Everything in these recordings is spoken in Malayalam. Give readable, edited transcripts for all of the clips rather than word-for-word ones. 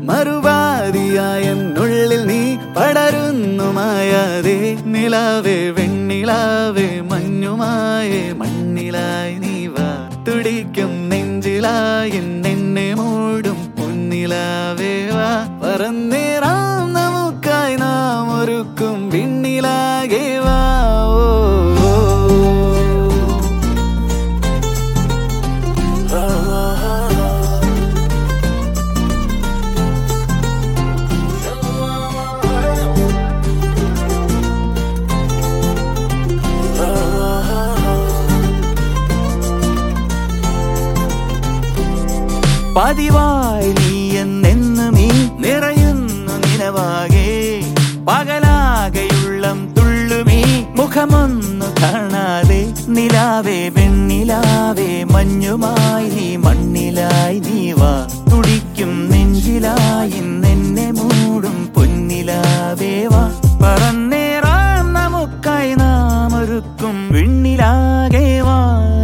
മറുപാതിയായെന്നുള്ളിൽ നീ പടരുന്നു മായാതെ നിലാവേ വെണ്ണിലാവേ മഞ്ഞുമായേ മണ്ണിലായി നീ വാ തുടിക്കും നെഞ്ചിലായി എന്നെ മൂടും പൊന്നിലാവേ വാ പറന്നേറാം നമുക്കായി നാം ഒരുക്കും വിണ്ണിലാകെ വാ പതിവായി നീ എന്നെന്നും നീ നിറയുന്നു നിലവാകെ പകലാകെയുള്ളം തുള്ളുമീ മുഖമൊന്നു കാണാതെ നിലാവേ വെണ്ണിലാവേ മഞ്ഞുമായി നീ മണ്ണിലായി നീ വാ തുടിക്കും നെഞ്ചിലായി എന്നെ മൂടും പൊന്നിലാവേ വാ പറന്നേറാം നമുക്കായി നാം ഒരുക്കും വിണ്ണിലാകെ വാ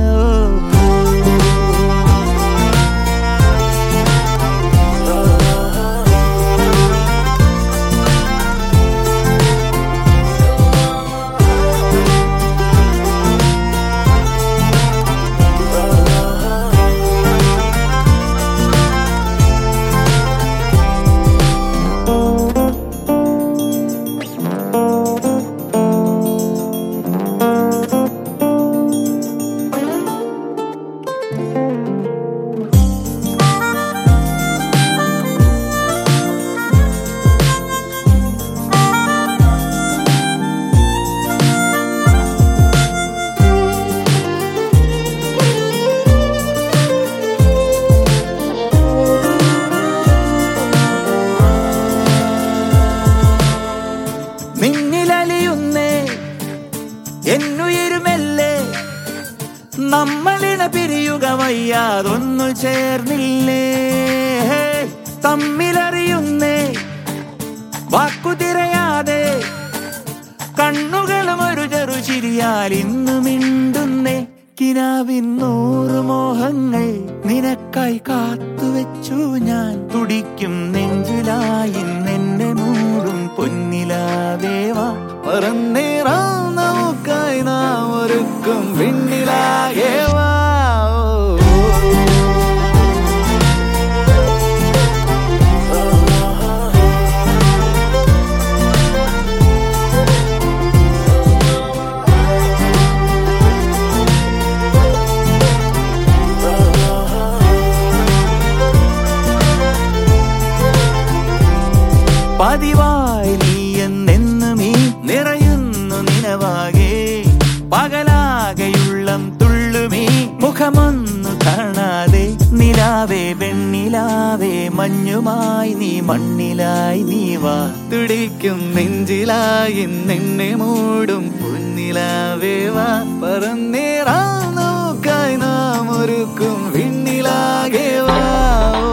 എന്നുയരുമല്ലേ നമ്മളിണ പിരിയുക വയ്യാതൊന്നു ചേർന്നില്ലേ തമ്മിലറിയുന്നേ വാക്കുതിരയാതെ കണ്ണുകളും ഒരു ചെറു ചിരിയാൽ ഇന്നു മിണ്ടുന്നേ കിനാവിൻ 100 മോഹങ്ങൾ നിനക്കായി കാത്തുവെച്ചു ഞാൻ തുടിക്കും നെഞ്ചിലായി എന്നെ മൂടും പൊന്നിലാവേ വാ പറന്നേറാം നമുക്കായി നാം ഒരുക്കും വിണ്ണിലാകെ വാ പതിവായി നീ എന്നെന്നും നീ നിറയുന്നു നിലവാകെ പകലാകെയുള്ളം തുള്ളുമീ മുഖമൊന്നു കാണാതെ നിലാവേ വെണ്ണിലാവേ മഞ്ഞുമായി നീ മണ്ണിലായി നീ വാ തുടിക്കും നെഞ്ചിലായി എന്നെ മൂടും പൊന്നിലാവേ വാ പറന്നേറാം നമുക്കായി നാം ഒരുക്കും വിണ്ണിലാകെ വാ